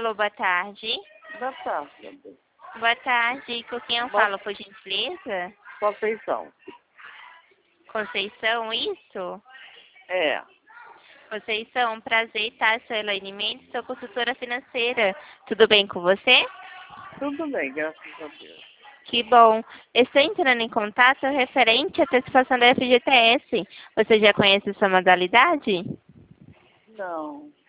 Alô, boa tarde. Boa tarde, meu bem. Boa tarde. Com quem eu falo, por gentileza? Conceição. Conceição, isso? É. Conceição, prazer, tá? Sou Elaine Mendes, sou consultora financeira. Tudo bem com você? Tudo bem, graças a Deus. Que bom. Estou entrando em contato referente à antecipação da FGTS. Você já conhece essa modalidade? Não.